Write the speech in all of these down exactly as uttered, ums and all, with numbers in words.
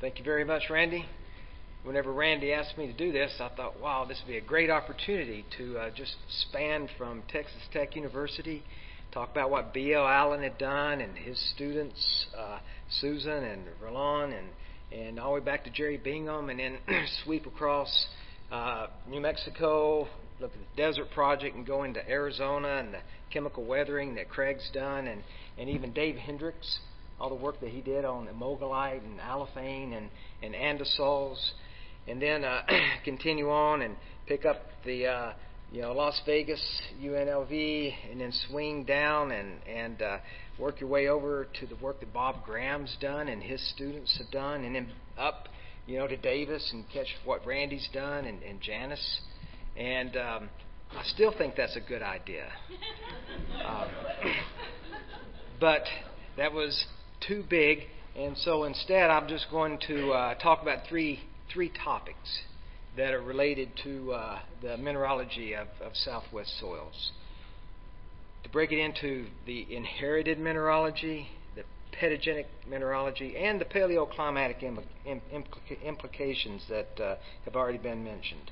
Thank you very much, Randy. Whenever Randy asked me to do this, I thought, wow, this would be a great opportunity to uh, just span from Texas Tech University, talk about what B L Allen had done and his students, uh, Susan and Roland, and, and all the way back to Jerry Bingham, and then sweep across uh, New Mexico, look at the Desert Project, and go into Arizona and the chemical weathering that Craig's done, and, and even Dave Hendricks, all the work that he did on Amogolite and Allophane and, and Andesols. And then uh, continue on and pick up the uh, you know Las Vegas U N L V, and then swing down and and uh, work your way over to the work that Bob Graham's done and his students have done, and then up you know to Davis and catch what Randy's done and, and Janice. And um, I still think that's a good idea, um, but that was too big, and so instead I'm just going to uh, talk about three. three topics that are related to uh, the mineralogy of, of Southwest soils. To break it into the inherited mineralogy, the pedogenic mineralogy, and the paleoclimatic Im- Im- implica- implications that uh, have already been mentioned.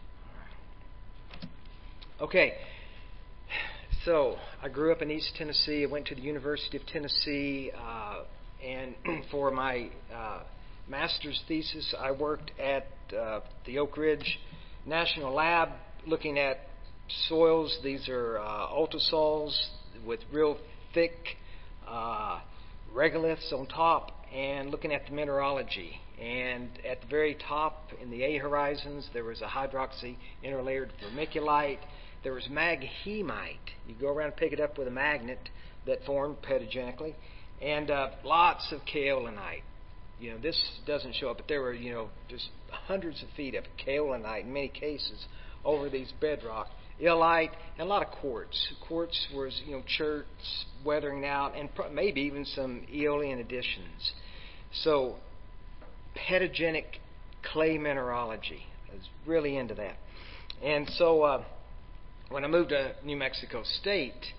Okay, so I grew up in East Tennessee. I went to the University of Tennessee, uh, and for my uh, master's thesis, I worked at uh, the Oak Ridge National Lab looking at soils. These are uh, ultrasols with real thick uh, regoliths on top, and looking at the mineralogy. And at the very top in the A horizons, there was a hydroxy interlayered vermiculite. There was maghemite. You go around and pick it up with a magnet that formed pedogenically, and uh, lots of kaolinite. You know, this doesn't show up, but there were, you know, just hundreds of feet of kaolinite in many cases over these bedrock. Illite and a lot of quartz. Quartz was, you know, cherts weathering out, and pro- maybe even some Aeolian additions. So, pedogenic clay mineralogy. I was really into that. And so, uh, when I moved to New Mexico State,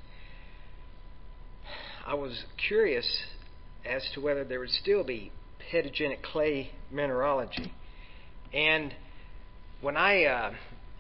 I was curious as to whether there would still be pedogenic clay mineralogy. And when I uh,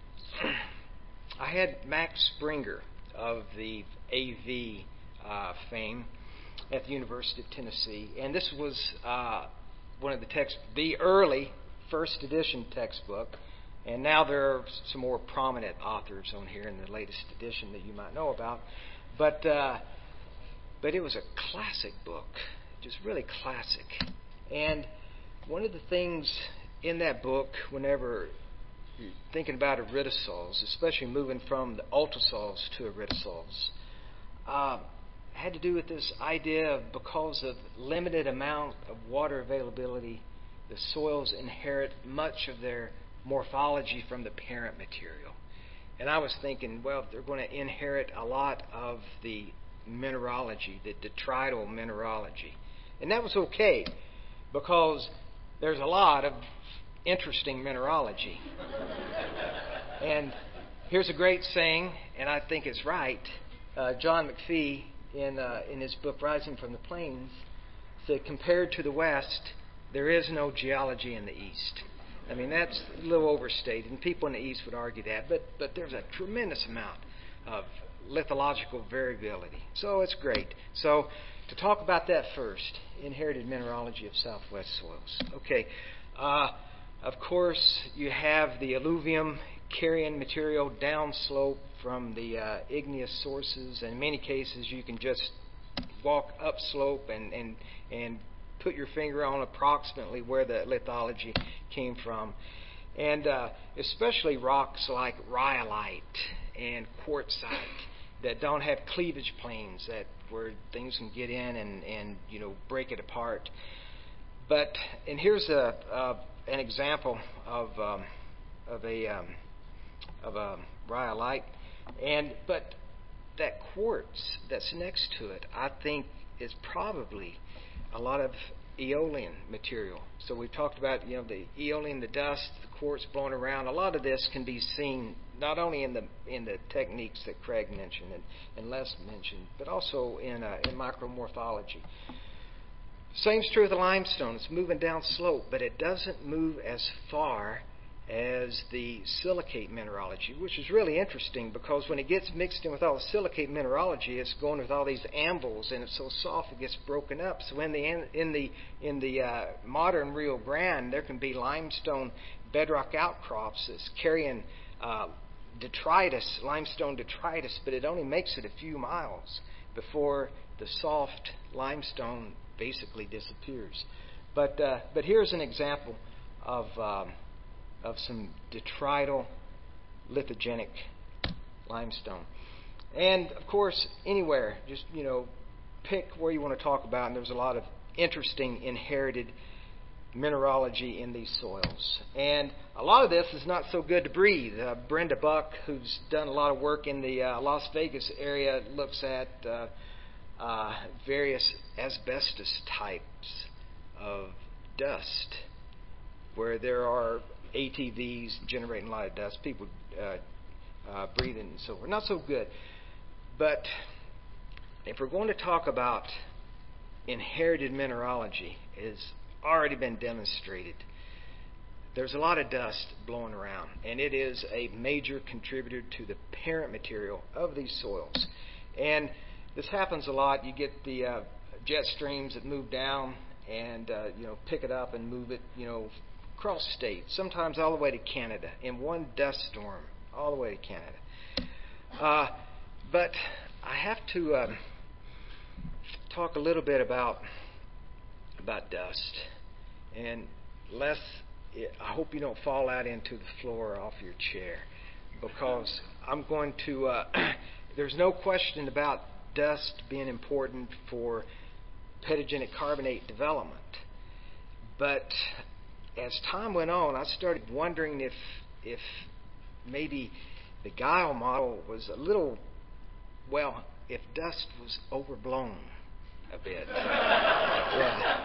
I had Max Springer of the A V uh, fame at the University of Tennessee, and this was uh, one of the text, the early first edition textbook, and now there are some more prominent authors on here in the latest edition that you might know about, but uh, but it was a classic book, just really classic. And one of the things in that book, whenever you're thinking about iridosols, especially moving from the ultrasols to iridosols, uh, had to do with this idea of, because of limited amount of water availability, the soils inherit much of their morphology from the parent material. And I was thinking, well, they're going to inherit a lot of the mineralogy, the detrital mineralogy. And that was okay, because there's a lot of interesting mineralogy. And here's a great saying, and I think it's right. Uh, John McPhee, in uh, in his book Rising from the Plains, said, compared to the West, there is no geology in the East. I mean, that's a little overstated, and people in the East would argue that, but, but there's a tremendous amount of lithological variability. So it's great. So to talk about that first, inherited mineralogy of Southwest soils. Okay, uh, of course you have the alluvium carrying material downslope from the uh, igneous sources, and in many cases you can just walk upslope and, and, and put your finger on approximately where the lithology came from. And uh, especially rocks like rhyolite and quartzite that don't have cleavage planes, that where things can get in and, and you know break it apart. But and here's a uh, an example of um, of a um, of a rhyolite, and but that quartz that's next to it, I think, is probably a lot of Aeolian material. So we've talked about you know the Aeolian, the dust, the quartz blowing around. A lot of this can be seen not only in the in the techniques that Craig mentioned and, and Les mentioned, but also in uh, in micromorphology. Same's true with the limestone. It's moving down slope, but it doesn't move as far as the silicate mineralogy, which is really interesting because when it gets mixed in with all the silicate mineralogy, it's going with all these anvils, and it's so soft it gets broken up. So in the in the in the uh, modern Rio Grande, there can be limestone bedrock outcrops that's carrying uh, detritus, limestone detritus, but it only makes it a few miles before the soft limestone basically disappears. But uh, but here's an example of um, of some detrital lithogenic limestone. And of course, anywhere, just you know, pick where you want to talk about, and there's a lot of interesting inherited mineralogy in these soils. And a lot of this is not so good to breathe. Uh, Brenda Buck, who's done a lot of work in the uh, Las Vegas area, looks at uh, uh, various asbestos types of dust where there are A T Vs generating a lot of dust, people uh, uh, breathing and so forth. Not so good. But if we're going to talk about inherited mineralogy, it has already been demonstrated. There's a lot of dust blowing around, and it is a major contributor to the parent material of these soils. And this happens a lot. You get the uh, jet streams that move down and uh, you know pick it up and move it, you know, across states, sometimes all the way to Canada, in one dust storm, all the way to Canada. Uh, but I have to um, talk a little bit about about dust. And Les, I hope you don't fall out into the floor or off your chair, because I'm going to, uh, there's no question about dust being important for pedogenic carbonate development. But as time went on, I started wondering if if maybe the Guile model was a little, well, if dust was overblown a bit. Yeah.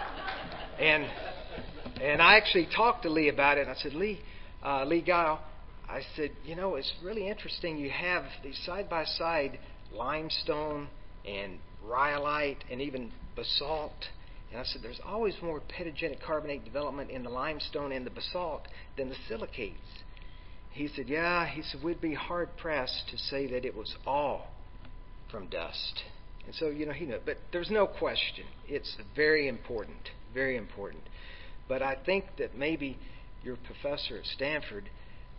And and I actually talked to Lee about it, and I said, Lee, uh, Lee Guile, I said, you know, it's really interesting. You have these side-by-side limestone and rhyolite and even basalt. And I said, there's always more pedogenic carbonate development in the limestone and the basalt than the silicates. He said, yeah, he said, we'd be hard-pressed to say that it was all from dust. And so, you know, he knew. But there's no question. It's very important, very important. But I think that maybe your professor at Stanford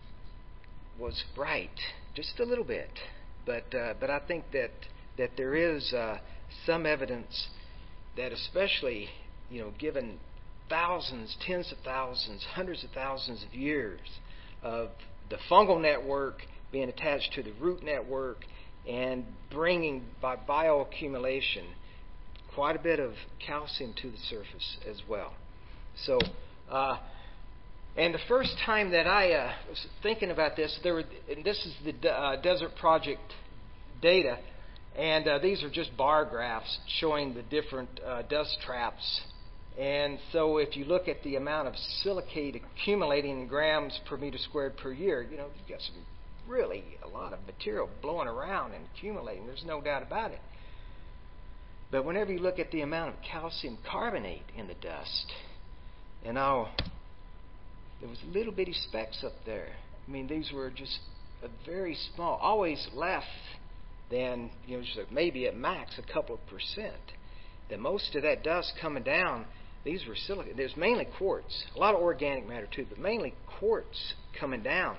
was right, just a little bit. But uh, but I think that, that there is uh, some evidence that, especially, you know, given thousands, tens of thousands, hundreds of thousands of years of the fungal network being attached to the root network and bringing, by bioaccumulation, quite a bit of calcium to the surface as well. So, uh, and the first time that I uh, was thinking about this, there were, and this is the uh, Desert Project data, and uh, these are just bar graphs showing the different uh, dust traps. And so if you look at the amount of silicate accumulating in grams per meter squared per year, you know, you've got some really a lot of material blowing around and accumulating. There's no doubt about it. But whenever you look at the amount of calcium carbonate in the dust, and now there was little bitty specks up there. I mean, these were just a very small, always less than, you know, just maybe at max a couple of percent. That most of that dust coming down, these were silicate. There's mainly quartz, a lot of organic matter too, but mainly quartz coming down.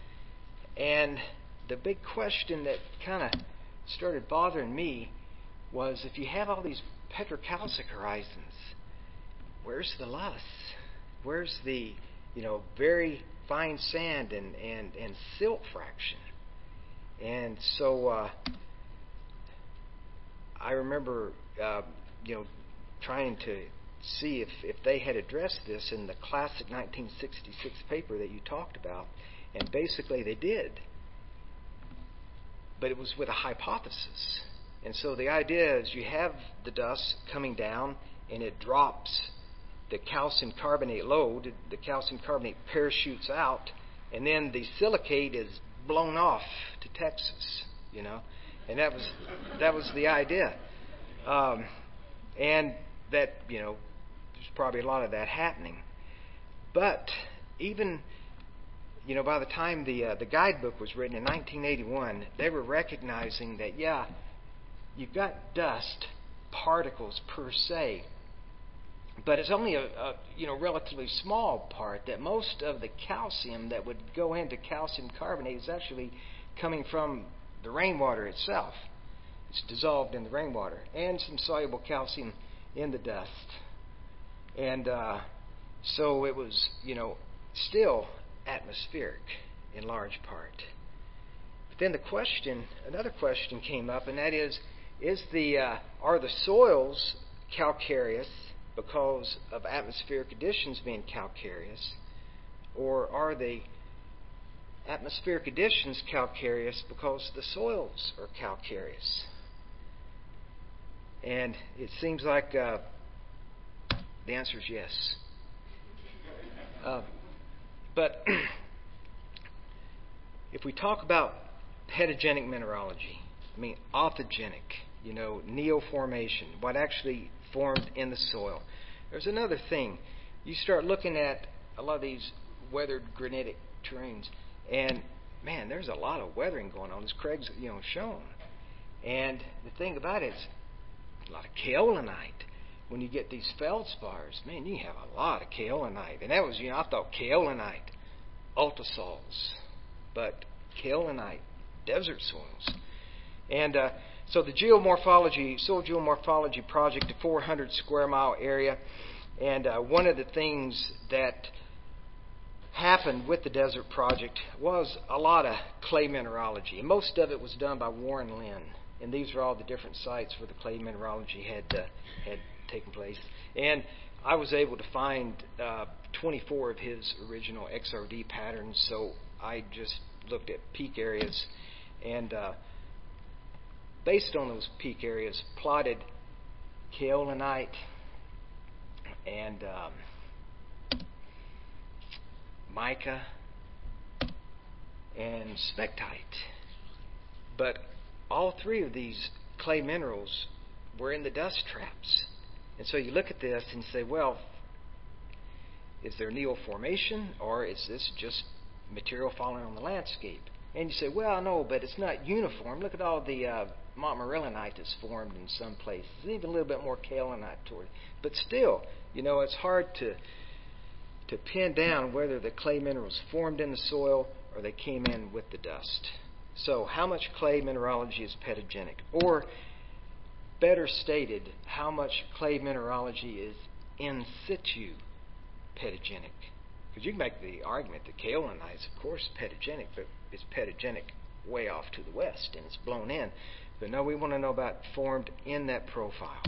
And the big question that kind of started bothering me was, if you have all these petrocalcic horizons, where's the loess? Where's the, you know, very fine sand and, and, and silt fraction? And so uh, I remember, uh, you know, trying to see if, if they had addressed this in the classic nineteen sixty-six paper that you talked about. And basically they did. But it was with a hypothesis. And so the idea is you have the dust coming down and it drops the calcium carbonate load. The calcium carbonate parachutes out, and then the silicate is blown off to Texas, you know. And that was that was the idea. Um, and that, you know, there's probably a lot of that happening. But even, you know, by the time the uh, the guidebook was written in nineteen eighty-one, they were recognizing that, yeah, you've got dust particles per se, but it's only a, a you know relatively small part. That most of the calcium that would go into calcium carbonate is actually coming from the rainwater itself. It's dissolved in the rainwater, and some soluble calcium in the dust. And uh, so it was, you know, still atmospheric in large part. But then the question, another question came up, and that is, is the uh, are the soils calcareous because of atmospheric conditions being calcareous, or are the atmospheric conditions calcareous because the soils are calcareous? And it seems like uh, the answer is yes. Uh, but if we talk about pedogenic mineralogy, I mean authigenic, you know, neoformation, what actually formed in the soil. There's another thing. You start looking at a lot of these weathered granitic terrains, and man, there's a lot of weathering going on, as Craig's, you know, shown. And the thing about it is a lot of kaolinite. When you get these feldspars, man, you have a lot of kaolinite. And that was, you know, I thought kaolinite, ultrasols, but kaolinite, desert soils. And uh, so the geomorphology, soil geomorphology project, a four hundred square mile area, and uh, one of the things that happened with the desert project was a lot of clay mineralogy. And most of it was done by Warren Lynn. And these are all the different sites where the clay mineralogy had uh, had taken place. And I was able to find uh, twenty-four of his original X R D patterns. So I just looked at peak areas and uh, based on those peak areas, plotted kaolinite and um, mica and smectite. But all three of these clay minerals were in the dust traps. And so you look at this and say, well, is there neoformation, or is this just material falling on the landscape? And you say, well, no, but it's not uniform. Look at all the uh, montmorillonite that's formed in some places. There's even a little bit more kaolinite toward it. But still, you know, it's hard to to pin down whether the clay minerals formed in the soil or they came in with the dust. So how much clay mineralogy is pedogenic? Or, better stated, how much clay mineralogy is in situ pedogenic? Because you can make the argument that kaolinite is, of course, pedogenic, but it's pedogenic way off to the west, and it's blown in. But no, we want to know about formed in that profile.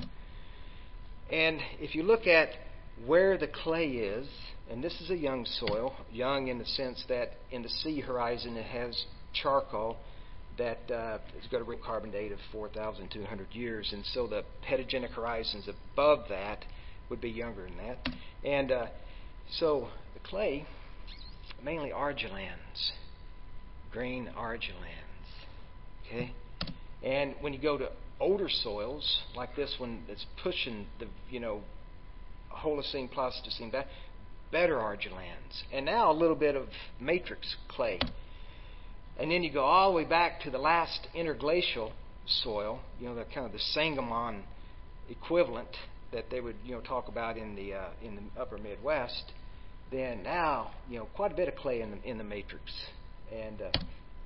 And if you look at where the clay is, and this is a young soil, young in the sense that in the sea horizon it has charcoal that uh, has got a real carbon date of four thousand two hundred years, and so the pedogenic horizons above that would be younger than that. And uh, so the clay, mainly argillans, green argillans. Okay, and when you go to older soils like this one that's pushing the you know Holocene, Pleistocene back, better argillans, and now a little bit of matrix clay. And then you go all the way back to the last interglacial soil, you know, the kind of the Sangamon equivalent that they would, you know, talk about in the uh, in the upper Midwest. Then now, you know, quite a bit of clay in the in the matrix. And uh,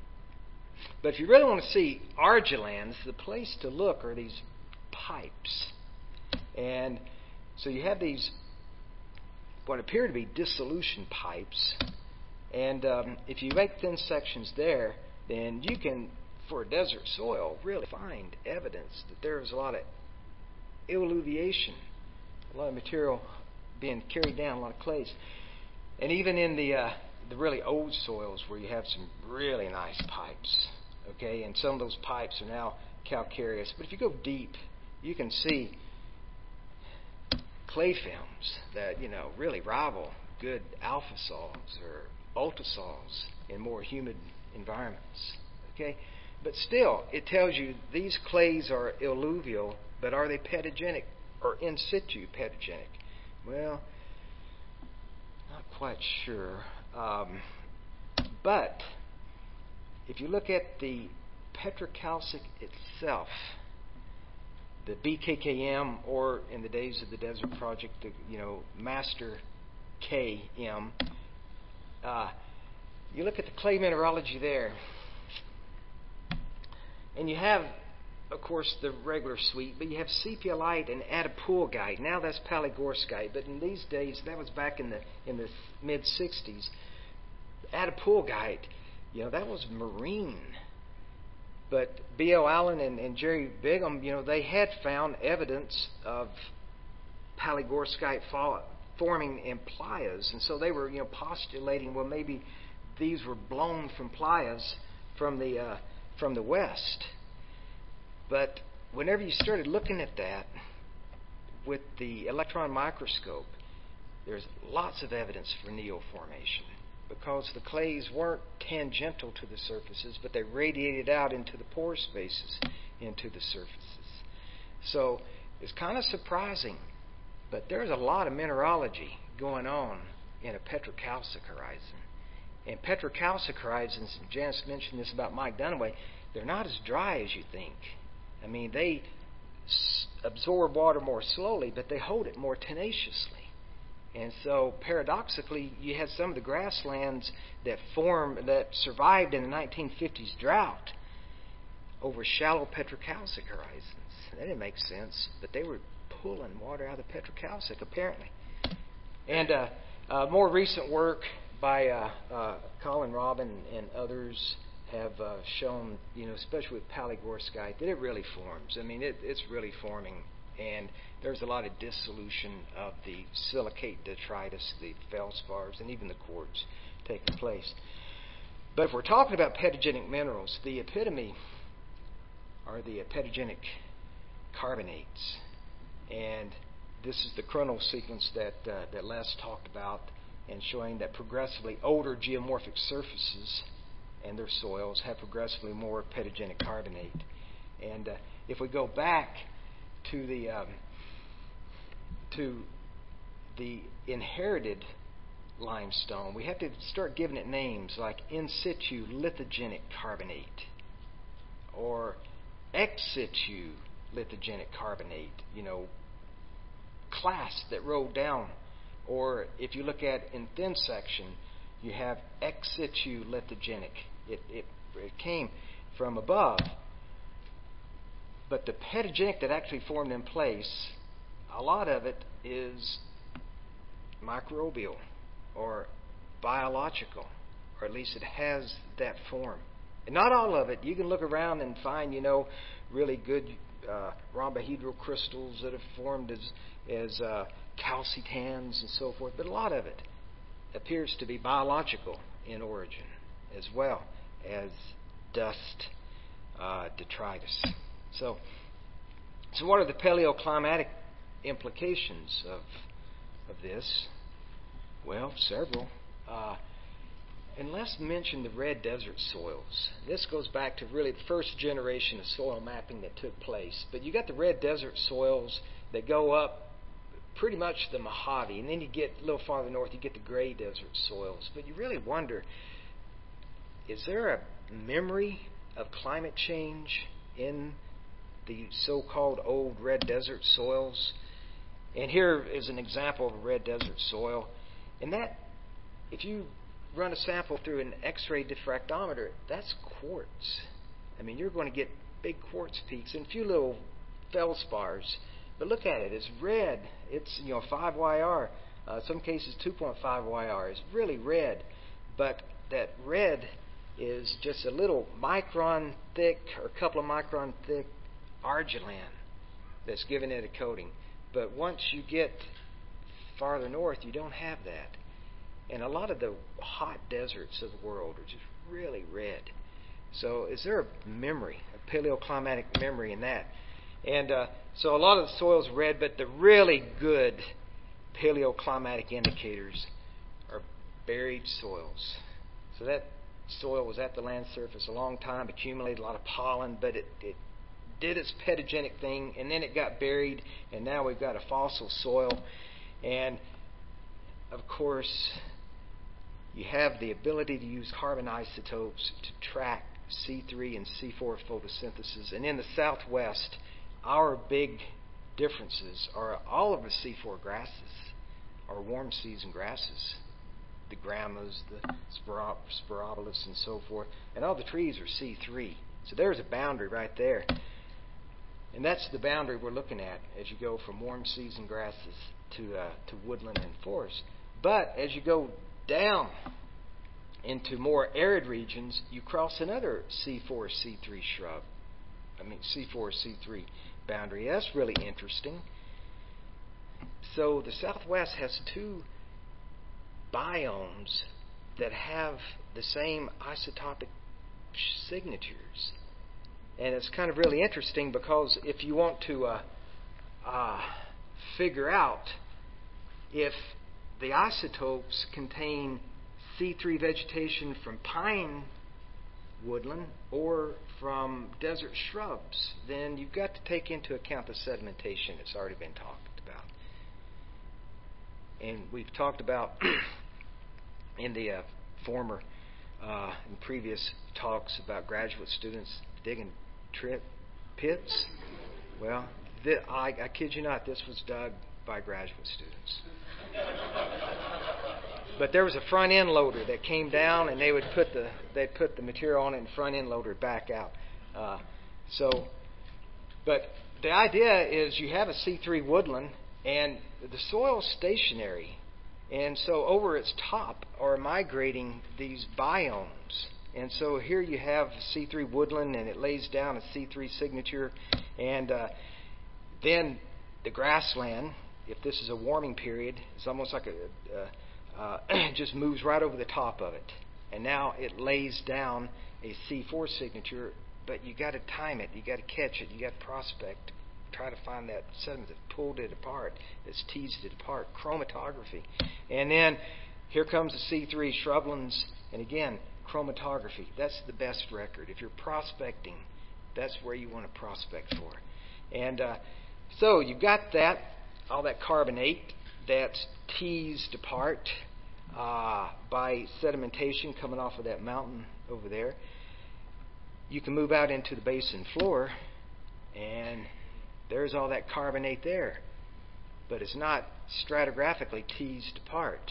but if you really want to see argillans, the place to look are these pipes. And so you have these what appear to be dissolution pipes. And um, if you make thin sections there, then you can, for a desert soil, really find evidence that there's a lot of eluviation, a lot of material being carried down, a lot of clays. And even in the uh, the really old soils where you have some really nice pipes, okay, and some of those pipes are now calcareous. But if you go deep, you can see clay films that, you know, really rival good alpha sols or ultrasols in more humid environments. Okay? But still, it tells you these clays are alluvial, but are they pedogenic or in situ pedogenic? Well, not quite sure. Um, but if you look at the petrocalcic itself, the B K K M, or in the days of the Desert Project, the you know Master K M, uh, you look at the clay mineralogy there, and you have, of course, the regular suite, but you have sepiolite and attapulgite. Now that's palygorskite, but in these days, that was back in the in the mid sixties. Attapulgite, you know, that was marine. But B L Allen and, and Jerry Bigham, you know, they had found evidence of palygorskite fall, forming in playas, and so they were, you know, postulating, well, maybe these were blown from playas from the uh, from the west. But whenever you started looking at that with the electron microscope, there's lots of evidence for neoformation, because the clays weren't tangential to the surfaces, but they radiated out into the pore spaces into the surfaces. So it's kind of surprising, but there's a lot of mineralogy going on in a petrocalcic horizon. And petrocalcic horizons, and Janice mentioned this about Mike Dunaway, they're not as dry as you think. I mean, they s- absorb water more slowly, but they hold it more tenaciously. And so, paradoxically, you had some of the grasslands that formed, that survived in the nineteen fifties drought over shallow petrocalcic horizons. That didn't make sense, but they were pulling water out of the petrocalcic, apparently. And uh, uh, more recent work by uh, uh, Colin Robin and others have uh, shown, you know, especially with palygorskite, that it really forms. I mean, it, it's really forming. And there's a lot of dissolution of the silicate detritus, the feldspars, and even the quartz taking place. But if we're talking about pedogenic minerals, the epitome are the pedogenic carbonates. And this is the chronal sequence that, uh, that Les talked about, and showing that progressively older geomorphic surfaces and their soils have progressively more pedogenic carbonate. And uh, if we go back to the um, to the inherited limestone, we have to start giving it names like in situ lithogenic carbonate or ex situ lithogenic carbonate, you know, clasts that roll down. Or if you look at in thin section, you have ex situ lithogenic. It, it, it came from above. But the pedogenic that actually formed in place, a lot of it is microbial or biological, or at least it has that form. And not all of it. You can look around and find, you know, really good uh, rhombohedral crystals that have formed as, as uh, calcitans and so forth. But a lot of it appears to be biological in origin, as well as dust uh, detritus. So, so what are the paleoclimatic implications of of this? Well, several. Uh, and let's mention the red desert soils. This goes back to really the first generation of soil mapping that took place. But you got the red desert soils that go up pretty much the Mojave, and then you get a little farther north, you get the gray desert soils. But you really wonder, is there a memory of climate change in the so-called old red desert soils? And here is an example of a red desert soil. And that, if you run a sample through an X-ray diffractometer, that's quartz. I mean, you're going to get big quartz peaks and a few little feldspars. But look at it. It's red. It's, you know, five Y R. Uh, some cases two point five Y R. It's really red. But that red is just a little micron thick or a couple of micron thick argilan that's giving it a coating. But once you get farther north, you don't have that. And a lot of the hot deserts of the world are just really red. So is there a memory, a paleoclimatic memory in that? And uh, so a lot of the soil is red, but the really good paleoclimatic indicators are buried soils. So that soil was at the land surface a long time, accumulated a lot of pollen, but it, it did its pedogenic thing, and then it got buried, and now we've got a fossil soil. And of course, you have the ability to use carbon isotopes to track C three and C four photosynthesis. And in the Southwest, our big differences are all of the C four grasses are warm season grasses. The gramias, the spirobolus, and so forth. And all the trees are C three. So there's a boundary right there. And that's the boundary we're looking at as you go from warm season grasses to uh, to woodland and forest. But as you go down into more arid regions, you cross another C four C three shrub. I mean C four C three boundary. That's really interesting. So the Southwest has two biomes that have the same isotopic signatures. And it's kind of really interesting because if you want to uh, uh, figure out if the isotopes contain C three vegetation from pine woodland or from desert shrubs, then you've got to take into account the sedimentation that's already been talked about. And we've talked about in the uh, former, uh, in previous talks about graduate students digging trip pits. Well, th- I, I kid you not, this was dug by graduate students. But there was a front end loader that came down, and they would put the they'd put the material on it, and front end loader back out. Uh, so, but the idea is you have a C three woodland, and the soil's stationary, and so over its top are migrating these biomes. And so here you have C three woodland, and it lays down a C three signature, and uh, then the grassland, if this is a warming period, it's almost like a, a uh, just moves right over the top of it. And now it lays down a C four signature, but you got to time it, you got to catch it, you got to prospect, try to find that sediment that pulled it apart, that's teased it apart, chromatography. And then here comes the C three shrublands, and again, chromatography. That's the best record. If you're prospecting, that's where you want to prospect for. And uh, so you've got that, all that carbonate that's teased apart uh, by sedimentation coming off of that mountain over there. You can move out into the basin floor, and there's all that carbonate there. But it's not stratigraphically teased apart.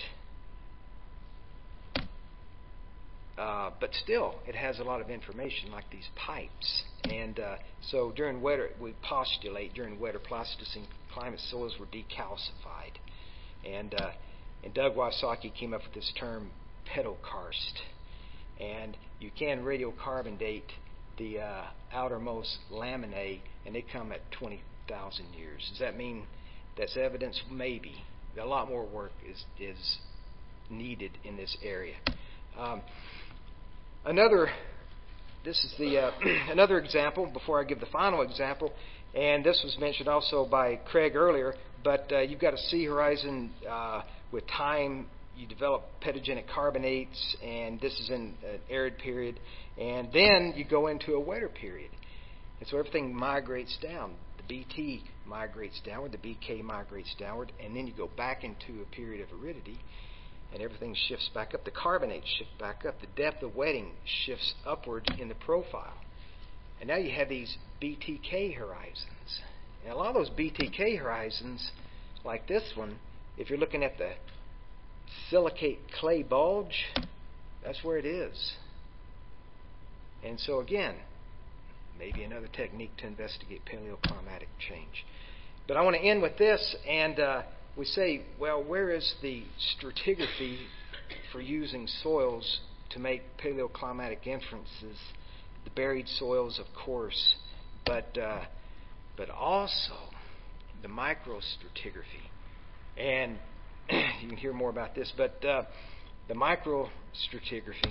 Uh, but still, it has a lot of information, like these pipes. And uh, so during wetter, we postulate during wetter Pleistocene climate, soils were decalcified. And, uh, and Doug Wysocki came up with this term, pedokarst. And you can radiocarbon date the uh, outermost laminae, and they come at twenty thousand years. Does that mean that's evidence? Maybe. A lot more work is, is needed in this area. Um, another, this is the uh, another example before I give the final example, and this was mentioned also by Craig earlier, but uh, you've got a sea horizon uh, with time. You develop pedogenic carbonates, and this is in an arid period, and then you go into a wetter period. And so everything migrates down. The B T migrates downward, the B K migrates downward, and then you go back into a period of aridity, and everything shifts back up. The carbonates shift back up. The depth of wetting shifts upward in the profile. And now you have these B T K horizons. And a lot of those B T K horizons, like this one, if you're looking at the silicate clay bulge, that's where it is. And so again, maybe another technique to investigate paleoclimatic change. But I want to end with this, and uh, we say, well, where is the stratigraphy for using soils to make paleoclimatic inferences? The buried soils, of course, but uh, but also the microstratigraphy. And you can hear more about this, but uh, the microstratigraphy.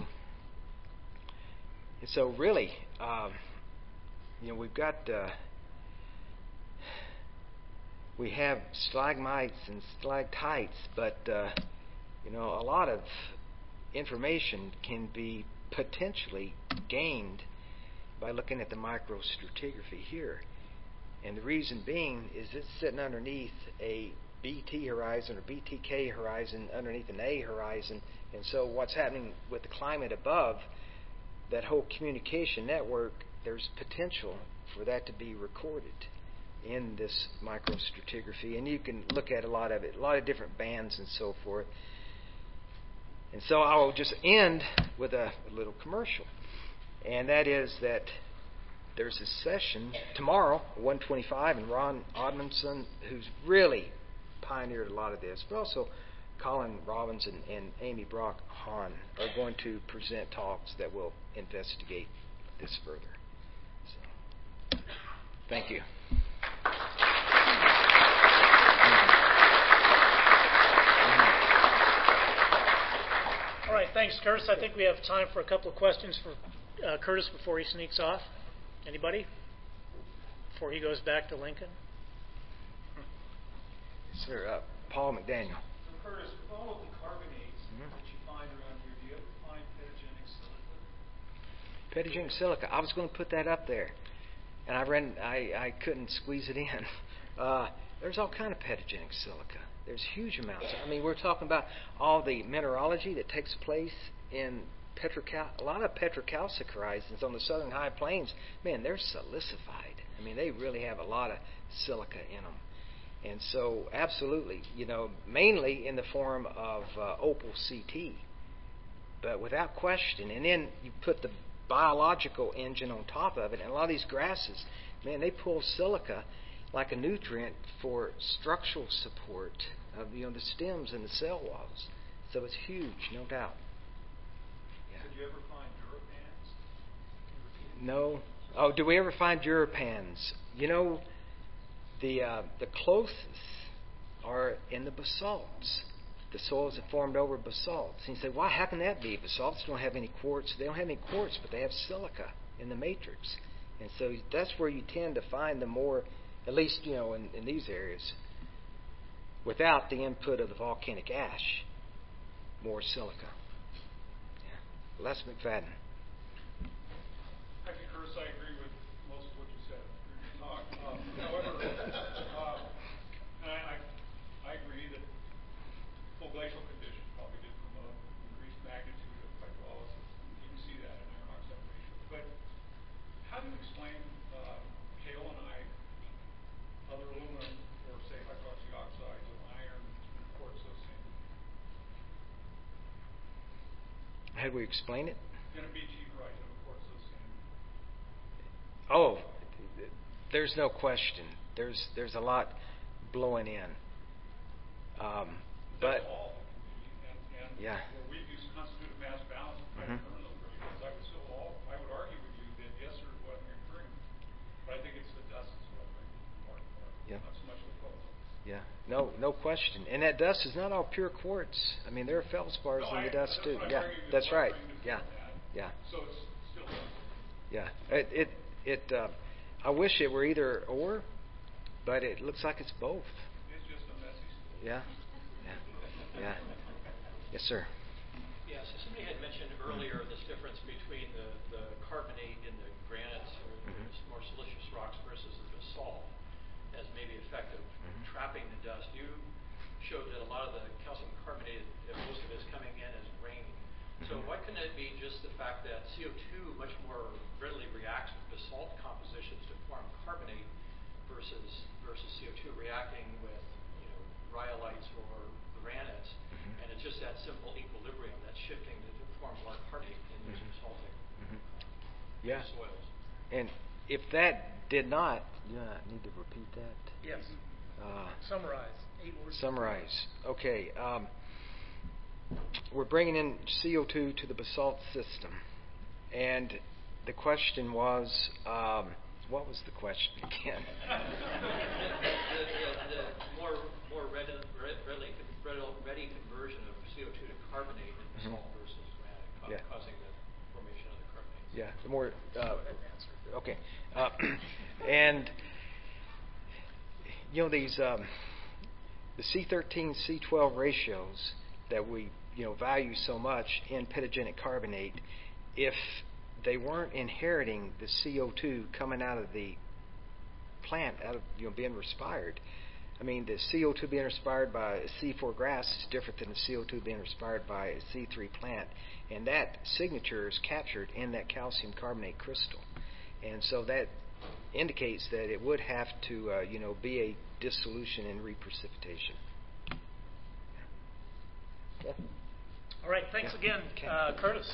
And so really, um, you know, we've got, uh, we have stalagmites and stalactites, but, uh, you know, a lot of information can be potentially gained by looking at the microstratigraphy here. And the reason being is it's sitting underneath a B T horizon or B T K horizon underneath an A horizon. And so what's happening with the climate above, that whole communication network, there's potential for that to be recorded in this microstratigraphy. And you can look at a lot of it, a lot of different bands and so forth. And so I will just end with a, a little commercial. And that is that there's a session tomorrow, one twenty-five, and Ron Odmanson, who's really pioneered a lot of this, but also Colin Robbins and, and Amy Brock Hahn are going to present talks that will investigate this further. So, thank you. All right, thanks, Curtis. I think we have time for a couple of questions for uh, Curtis before he sneaks off. Anybody? Before he goes back to Lincoln? Sir, uh, Paul McDaniel. So, Curtis, with all of the carbonates mm-hmm. that you find around here, do you ever find pedogenic silica? Pedogenic silica. I was going to put that up there, and I ran. I, I couldn't squeeze it in. Uh, there's all kind of pedogenic silica. There's huge amounts. I mean, we're talking about all the mineralogy that takes place in petrocal. A lot of petrocalcic horizons on the southern high plains. Man, they're silicified. I mean, they really have a lot of silica in them. And so, absolutely, you know, mainly in the form of uh, opal C T, but without question. And then you put the biological engine on top of it, and a lot of these grasses, man, they pull silica like a nutrient for structural support of, you know, the stems and the cell walls. So it's huge, no doubt. Yeah. Did you ever find durapans? No. Oh, do we ever find durapans? You know, the uh, the closest are in the basalts. The soils have formed over basalts. And you say, why? How can that be? Basalts don't have any quartz. They don't have any quartz, but they have silica in the matrix. And so that's where you tend to find the more, at least, you know, in, in these areas, without the input of the volcanic ash, more silica. Yeah. Les McFadden. Actually, Curtis, I agree with most of what you said. Uh, uh, however, uh, and I, I, I agree that full glacial condition probably did promote increased magnitude of hydrolysis. You can see that in iron oxide ratio. But how do you explain uh, kaolinite, other aluminum, or say hydroxy oxides of iron and quartz sand? How do we explain it? In a B T horizon of quartz sand. Oh, there's no question. There's there's a lot blowing in. Um, but That's all. And, and yeah. where we use constitutive mass balance to try mm-hmm. to earn those ratios, I would still all I would argue with you that yes, there's weathering occurring, but I think it's the dust that's weathering part, part, yeah. not so much the cold. Yeah, no, no question. And that dust is not all pure quartz. I mean, there are feldspars no, in the I, dust that's too. What I'm Yeah, that's right. Yeah, that. yeah. So it's still dust. Yeah, it it, it uh, I wish it were either or, but it looks like it's both. It's just a messy story. Yeah, yeah, yeah. Yes, sir. Yeah, so somebody had mentioned earlier this difference between the, the carbonate in the granites or mm-hmm. the more silicious rocks versus the basalt as maybe effective mm-hmm. trapping the dust. You showed that a lot of the calcium carbonate, that most of it is coming in as rain. Mm-hmm. So why couldn't it be just the fact that C O two much more readily reacts with basalt compositions to form carbonate versus versus C O two reacting with, you know, rhyolites or granites, mm-hmm. and it's just that simple equilibrium that's shifting to form more carbonate in these mm-hmm. basaltic mm-hmm. uh, yeah. soils. And if that did not, you yeah, need to repeat that. Yes. Uh, Summarize. Eight words. Summarize. Okay. Um, we're bringing in C O two to the basalt system, and the question was, um, what was the question again? the, the, the, the more more ready, ready, ready conversion of C O two to carbonate in basalt mm-hmm. versus granite, ca- yeah. causing the formation of the carbonates. Yeah, the more. Uh, okay, uh, and you know these um, the C thirteen C twelve ratios that we you know value so much in pedogenic carbonate. If they weren't inheriting the C O two coming out of the plant, out of you know being respired. I mean, the C O two being respired by a C four grass is different than the C O two being respired by a C three plant, and that signature is captured in that calcium carbonate crystal, and so that indicates that it would have to uh, you know be a dissolution and reprecipitation. Yeah. All right, thanks Yeah. again, Okay. uh, Curtis.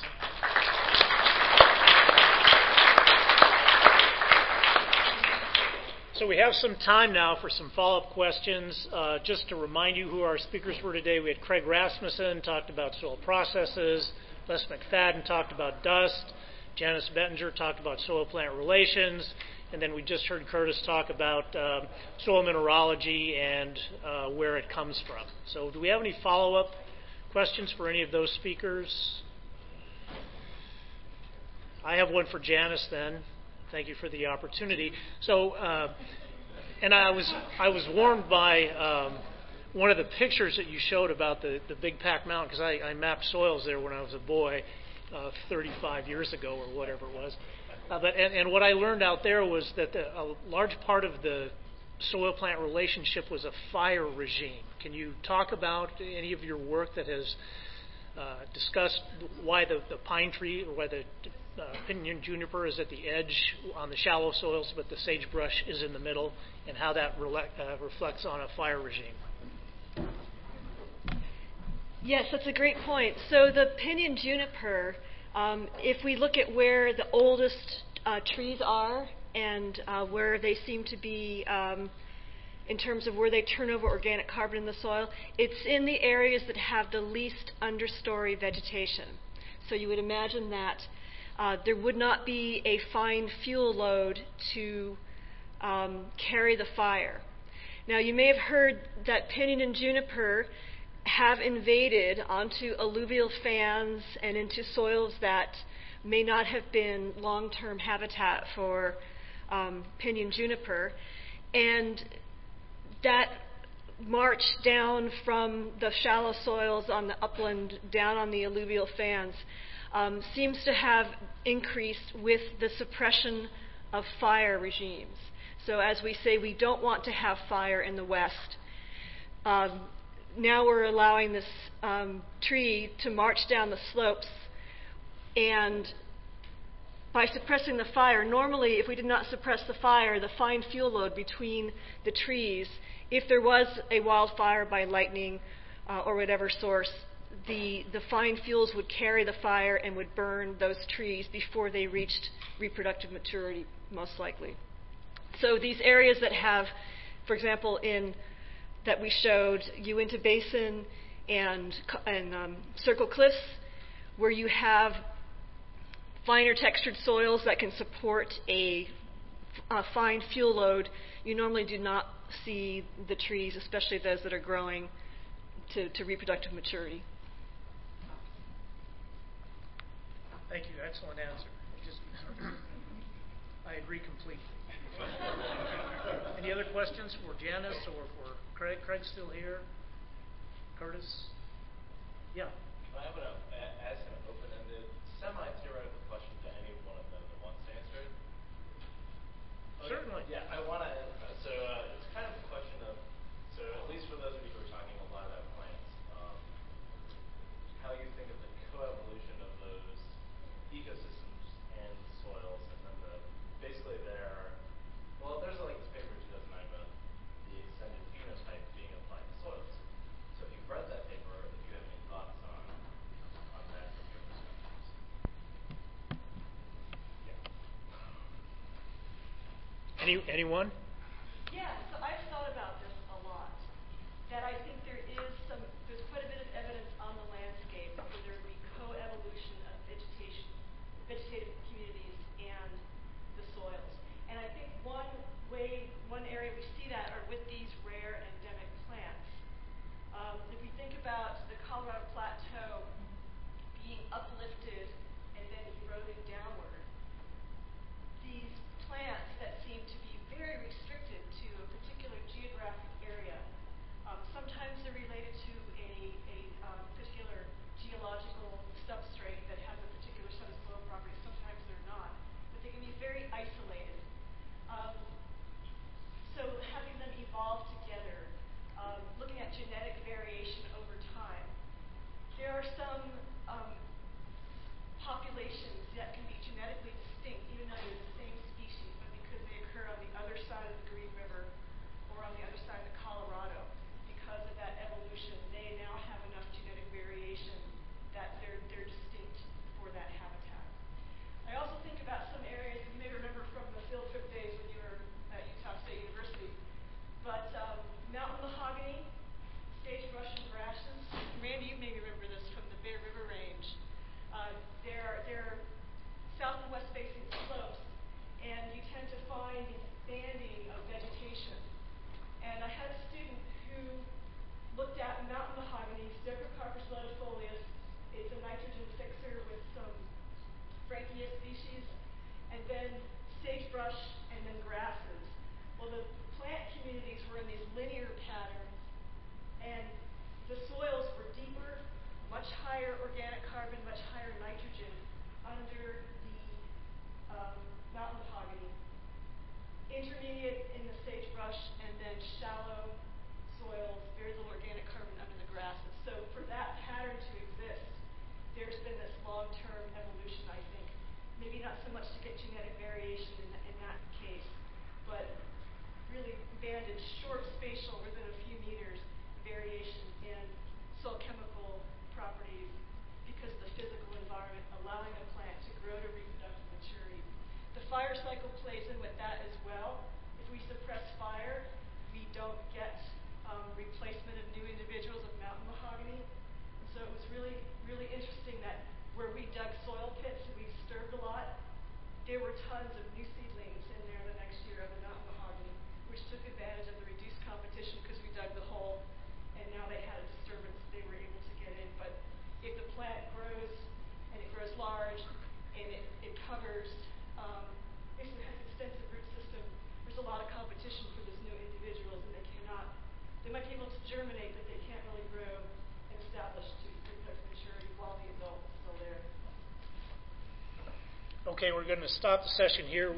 So we have some time now for some follow-up questions. Uh, just to remind you who our speakers were today, we had Craig Rasmussen, talked about soil processes. Les McFadden talked about dust. Janice Bettinger talked about soil-plant relations. And then we just heard Curtis talk about uh, soil mineralogy and uh, where it comes from. So do we have any follow-up questions for any of those speakers? I have one for Janice then. Thank you for the opportunity. So, uh, and I was I was warmed by um, one of the pictures that you showed about the, the Big Pack Mountain, because I, I mapped soils there when I was a boy, uh, thirty-five years ago or whatever it was. Uh, but and, and what I learned out there was that the, a large part of the soil-plant relationship was a fire regime. Can you talk about any of your work that has uh, discussed why the, the pine tree or why the uh, pinyon juniper is at the edge on the shallow soils, but the sagebrush is in the middle, and how that rele- uh, reflects on a fire regime? Yes, that's a great point. So the pinyon juniper, um, if we look at where the oldest uh, trees are and uh, where they seem to be um, in terms of where they turn over organic carbon in the soil, it's in the areas that have the least understory vegetation. So you would imagine that uh, there would not be a fine fuel load to um, carry the fire. Now, you may have heard that pinyon and juniper have invaded onto alluvial fans and into soils that may not have been long-term habitat for um, pinyon juniper. And that march down from the shallow soils on the upland down on the alluvial fans um, seems to have increased with the suppression of fire regimes. So as we say, we don't want to have fire in the west. Um, now we're allowing this um, tree to march down the slopes, and by suppressing the fire, normally if we did not suppress the fire, the fine fuel load between the trees, if there was a wildfire by lightning uh, or whatever source, the, the fine fuels would carry the fire and would burn those trees before they reached reproductive maturity, most likely. So these areas that have, for example, in that we showed Uinta Basin and, and um, Circle Cliffs, where you have finer textured soils that can support a, a fine fuel load, you normally do not see the trees, especially those that are growing to, to reproductive maturity. Thank you. Excellent answer. Just, I agree completely. Any other questions for Janice or for Craig? Craig's still here. Curtis? Yeah. I have an, ask an open-ended, semi-theoretical question to any one of them that wants to answer it. Okay. Certainly. Yeah, I want to. So uh, it's kind of a question of, so at least for those of you who are talking a lot about plants, um, how you think of the coevolution of those ecosystems and soils, and then the basically there. Well, there's like this paper in two thousand nine about the extended phenotype being applied to soils. So if you've read that paper, if you have any thoughts on on that from your perspectives. Yeah. Any anyone? Yeah, so I've thought about this a lot. That I think there is some, there's quite a bit of evidence on the landscape for there to be coevolution of vegetation, vegetative communities and the soils. And I think one way, one area we see that are with these rare and endemic plants. Um, if we think about the Colorado Plateau being uplifted and then eroded downward, these plants that seem to be very intermediate in the sagebrush, and then shallow soils, very little organic carbon under the grasses. So for that pattern to exist, there's been this long-term evolution, I think. Maybe not so much to get genetic variation in, in that case, but really banded short spatial, within a few meters, variation in soil chemical properties because of the physical environment allowing a plant to grow to reproductive maturity. The fire cycle plays in with that as well. If we suppress fire, we don't get um, replacement of new individuals of mountain mahogany. And so it was really, really interesting that where we dug soil pits and we disturbed a lot, there were tons of new seedlings in there the next year of the mountain mahogany, which took advantage of the reduced competition because we dug the hole, and now they had a disturbance, they were able to get in. But if the plant grows, and it grows large, and it, it covers, um, if it has extensive root system, there's a lot of competition for those new individuals, and they cannot, they might be able to germinate, but they can't really grow and establish to reproductive maturity while the adult is still there. Okay, we're going to stop the session here.